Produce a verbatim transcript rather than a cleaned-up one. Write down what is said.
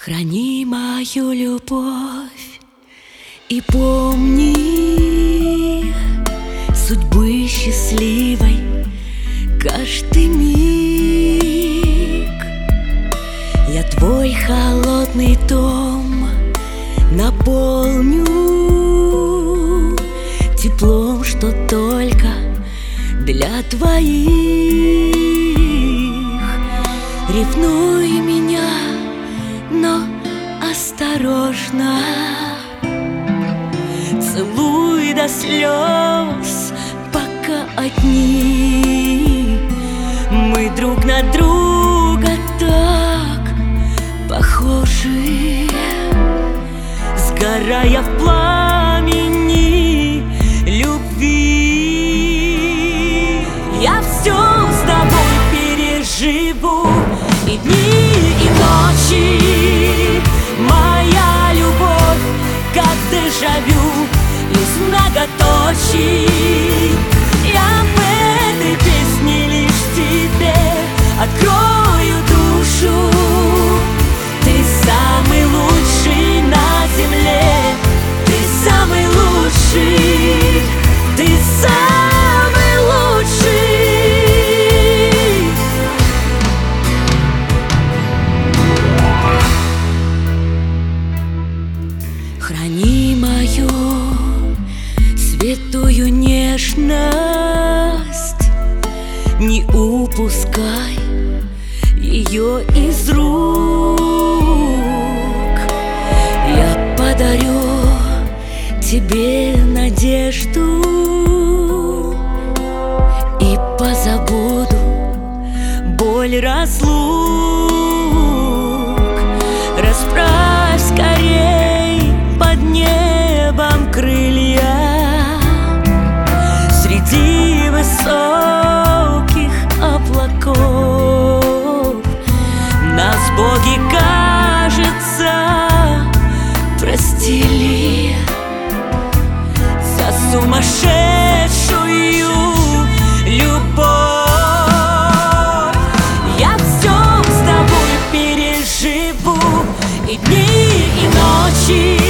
Храни мою любовь и помни судьбы счастливой каждый миг. Я твой холодный дом наполню теплом, что только для твоих. Ревнуй меня, но осторожно, целуй до слез, пока одни. Мы друг на друга так похожи, сгорая в пламени любви. Я все с тобой переживу, и дни, и ночи. Моя любовь, как дежавю из многоточий. Я в этой песне лишь тебе открою душу. Ты самый лучший на земле, ты самый лучший, ты самый лучший. Храни мою святую нежность, не упускай ее из рук. Я подарю тебе надежду и позабуду боль разлук. Расправь скорей под небом крылья, среди высоких облаков. Нас боги, кажется, простили за сумасшедшую любовь. Я все с тобой переживу, и дни, и ночи.